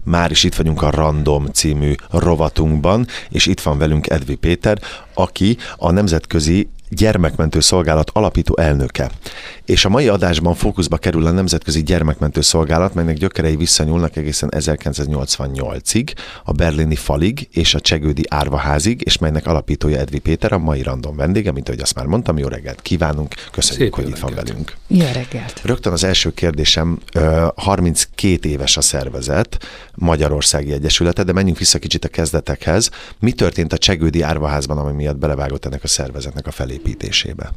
Már is itt vagyunk a Random című rovatunkban, és itt van velünk Edvi Péter, aki a Nemzetközi Gyermekmentő Szolgálat alapító elnöke. És a mai adásban fókuszba kerül a Nemzetközi Gyermekmentő Szolgálat, melynek gyökerei visszanyúlnak egészen 1988-ig, a berlini falig és a csegődi árvaházig, és melynek alapítója Edvi Péter, a mai Random vendége, mint ahogy azt már mondtam, jó reggelt kívánunk, köszönjük, hogy itt van velünk. Jó reggelt. Rögtön az első kérdésem, 32 éves a szervezet, Magyarországi Egyesülete, de menjünk vissza kicsit a kezdetekhez. Mi történt a csegődi árvaházban, ami miatt belevágott ennek a szervezetnek a felépítésébe?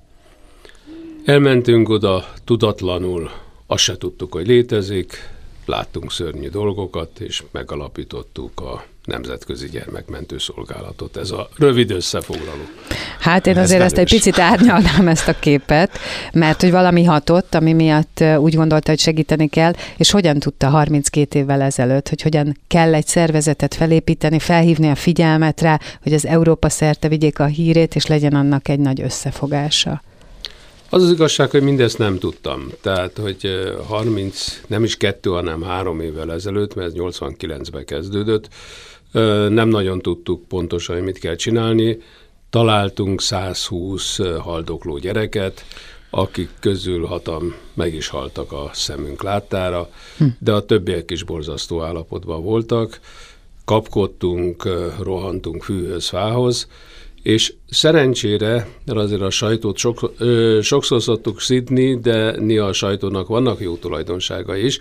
Elmentünk oda tudatlanul, azt se tudtuk, hogy létezik, láttunk szörnyű dolgokat, és megalapítottuk a Nemzetközi Gyermekmentő Szolgálatot. Ez a rövid összefoglaló. Hát én azért ezt egy picit árnyalnám ezt a képet, mert hogy valami hatott, ami miatt úgy gondolta, hogy segíteni kell, és hogyan tudta 32 évvel ezelőtt, hogy hogyan kell egy szervezetet felépíteni, felhívni a figyelmet rá, hogy az Európa szerte vigyék a hírét, és legyen annak egy nagy összefogása. Az az igazság, hogy mindezt nem tudtam. Tehát, hogy 30, nem is 2, hanem 3 évvel ezelőtt, mert ez 89-ben kezdődött, nem nagyon tudtuk pontosan, hogy mit kell csinálni. Találtunk 120 haldokló gyereket, akik közül 6-an meg is haltak a szemünk láttára, de a többiek is borzasztó állapotban voltak. Kapkodtunk, rohantunk fűhöz, fához, és szerencsére, mert azért a sajtót sokszor szoktuk szidni, de néha a sajtónak vannak jó tulajdonsága is,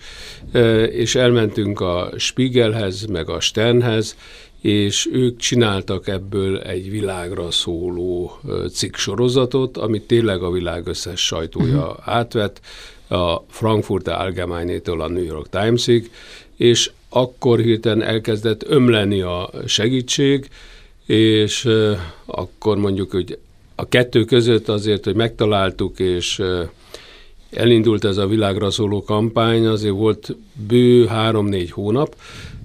és elmentünk a Spiegelhez, meg a Sternhez, és ők csináltak ebből egy világra szóló cikksorozatot, amit tényleg a világ összes sajtója átvett, a Frankfurter Allgemeinétől a New York Timesig, és akkor hirtelen elkezdett ömleni a segítség, és akkor mondjuk, hogy a kettő között azért, hogy megtaláltuk, és elindult ez a világra szóló kampány, azért volt bő 3-4 hónap,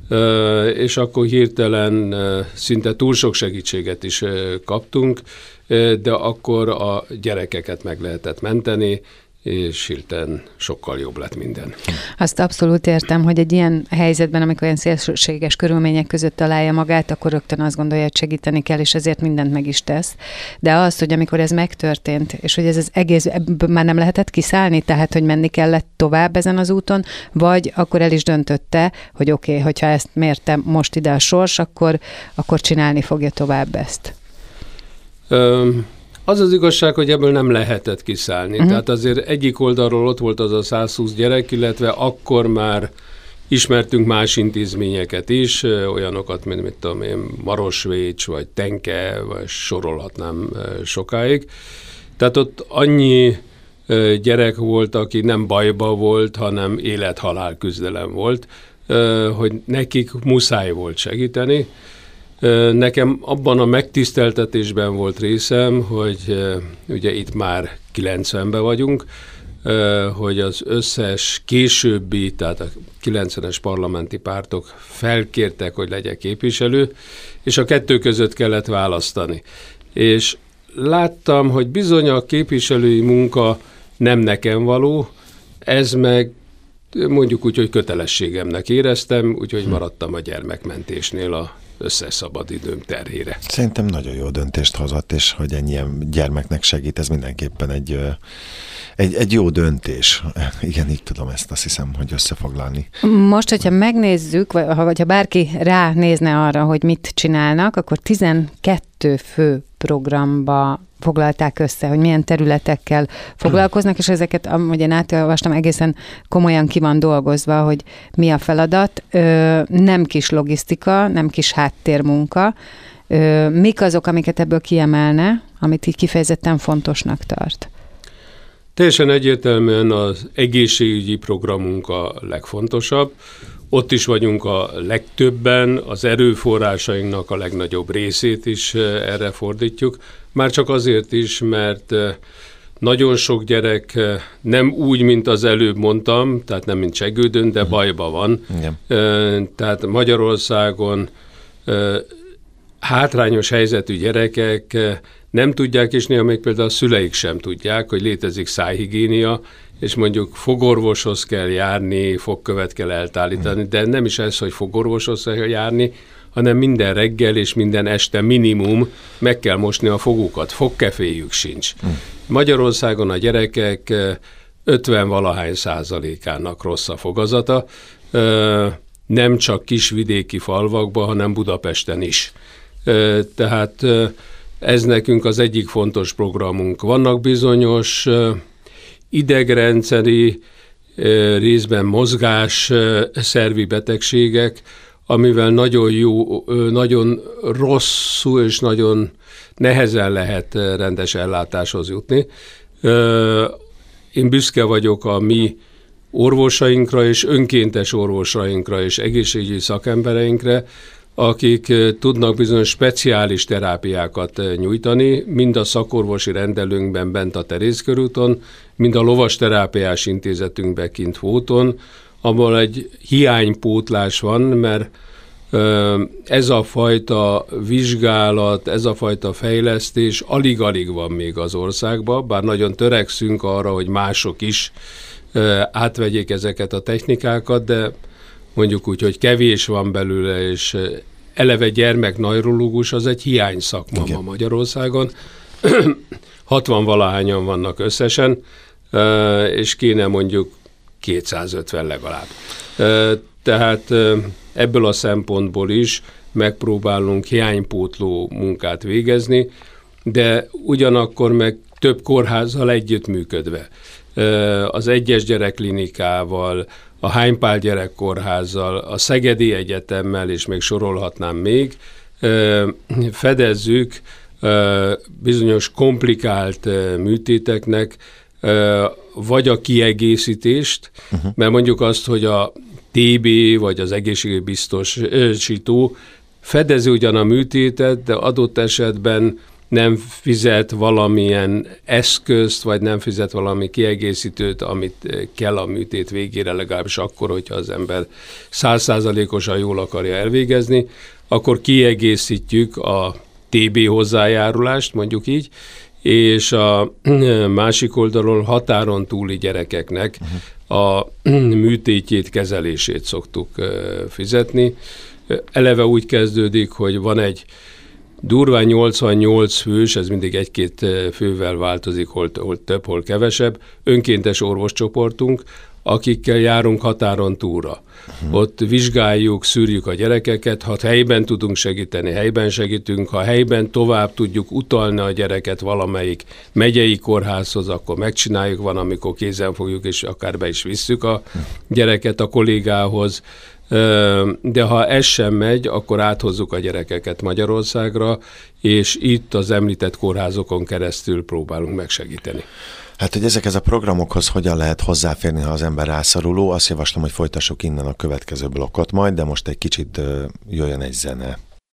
és akkor hirtelen szinte túl sok segítséget is kaptunk, de akkor a gyerekeket meg lehetett menteni, és hirtelen sokkal jobb lett minden. Azt abszolút értem, hogy egy ilyen helyzetben, amikor olyan szélsőséges körülmények között találja magát, akkor rögtön azt gondolja, hogy segíteni kell, és ezért mindent meg is tesz. De az, hogy amikor ez megtörtént, és hogy ez az egész, ebből már nem lehetett kiszállni, tehát, hogy menni kellett tovább ezen az úton, vagy akkor el is döntötte, hogy oké, hogyha ezt mérte most ide a sors, akkor csinálni fogja tovább ezt. Az az igazság, hogy ebből nem lehetett kiszállni. Tehát azért egyik oldalról ott volt az a 120 gyerek, illetve akkor már ismertünk más intézményeket is, olyanokat, mint mit tudom én, Marosvécs, vagy Tenke, vagy sorolhatnám sokáig. Tehát ott annyi gyerek volt, aki nem bajba volt, hanem élet-halál küzdelem volt, hogy nekik muszáj volt segíteni. Nekem abban a megtiszteltetésben volt részem, hogy ugye itt már 90-ben vagyunk, hogy az összes későbbi, tehát a 90-es parlamenti pártok felkértek, hogy legyek képviselő, és a kettő között kellett választani. És láttam, hogy bizony a képviselői munka nem nekem való, ez meg mondjuk úgy, hogy kötelességemnek éreztem, úgyhogy maradtam a gyermekmentésnél a összes szabadidőm terhére. Szerintem nagyon jó döntést hozott, és hogy ennyien gyermeknek segít, ez mindenképpen egy jó döntés. Igen, így tudom ezt, azt hiszem, hogy összefoglalni. Most, hogyha megnézzük, vagy ha bárki ránézne arra, hogy mit csinálnak, akkor 12 fő programba foglalták össze, hogy milyen területekkel foglalkoznak, és ezeket, ahogy én átolvastam, egészen komolyan ki van dolgozva, hogy mi a feladat. Nem kis logisztika, nem kis háttérmunka. Mik azok, amiket ebből kiemelne, amit így kifejezetten fontosnak tart? Teljesen egyértelműen az egészségügyi programunk a legfontosabb. Ott is vagyunk a legtöbben, az erőforrásainknak a legnagyobb részét is erre fordítjuk. Már csak azért is, mert nagyon sok gyerek nem úgy, mint az előbb mondtam, tehát nem mint Csegődön, de bajban van. Igen. Tehát Magyarországon hátrányos helyzetű gyerekek nem tudják, és néha még például a szüleik sem tudják, hogy létezik szájhigiénia, és mondjuk fogorvoshoz kell járni, fogkövet kell eltállítani, de nem is ez, hogy fogorvoshoz kell járni, hanem minden reggel és minden este minimum meg kell mosni a fogukat, fogkeféjük sincs. Magyarországon a gyerekek 50-valahány% rossz a fogazata, nem csak kisvidéki falvakban, hanem Budapesten is. Tehát ez nekünk az egyik fontos programunk. Vannak bizonyos idegrendszeri, részben mozgás szervi betegségek, amivel nagyon rosszul és nagyon nehezen lehet rendes ellátáshoz jutni. Én büszke vagyok a mi orvosainkra és önkéntes orvosainkra és egészségügyi szakembereinkre, akik tudnak bizonyos speciális terápiákat nyújtani, mind a szakorvosi rendelőnkben bent a Teréz körúton, mind a lovas terápiás intézetünkben kint Hóton, ahol egy hiánypótlás van, mert ez a fajta vizsgálat, ez a fajta fejlesztés alig-alig van még az országban, bár nagyon törekszünk arra, hogy mások is átvegyék ezeket a technikákat, de mondjuk úgy, hogy kevés van belőle, és eleve gyermekneurológus az egy hiány szakma ma Magyarországon. 60-valahányan vannak összesen, és kéne mondjuk 250 legalább. Tehát ebből a szempontból is megpróbálunk hiánypótló munkát végezni, de ugyanakkor meg több kórházzal együttműködve. Az Egyes Gyerekklinikával, a Hánypál Gyerekkórházzal, a Szegedi Egyetemmel, és még sorolhatnám még, fedezzük bizonyos komplikált műtéteknek vagy a kiegészítést, mert mondjuk azt, hogy a TB vagy az egészségügyi biztosító fedezi ugyan a műtétet, de adott esetben nem fizet valamilyen eszközt, vagy nem fizet valami kiegészítőt, amit kell a műtét végére, legalábbis akkor, hogyha az ember 100%-osan jól akarja elvégezni, akkor kiegészítjük a TB hozzájárulást, mondjuk így, és a másik oldalon határon túli gyerekeknek a műtétjét, kezelését szoktuk fizetni. Eleve úgy kezdődik, hogy van egy durván 88 fős, ez mindig egy-két fővel változik, hol több, hol kevesebb, önkéntes orvoscsoportunk, akikkel járunk határon túlra. Ott vizsgáljuk, szűrjük a gyerekeket, ha helyben tudunk segíteni, helyben segítünk, ha helyben tovább tudjuk utalni a gyereket valamelyik megyei kórházhoz, akkor megcsináljuk, van, amikor kézen fogjuk, és akár be is visszük a gyereket a kollégához, de ha ez sem megy, akkor áthozzuk a gyerekeket Magyarországra, és itt az említett kórházokon keresztül próbálunk megsegíteni. Hát, hogy ezekhez a programokhoz hogyan lehet hozzáférni, ha az ember rászoruló, azt javaslom, hogy folytassuk innen a következő blokkot majd, de most egy kicsit jöjjön egy zene.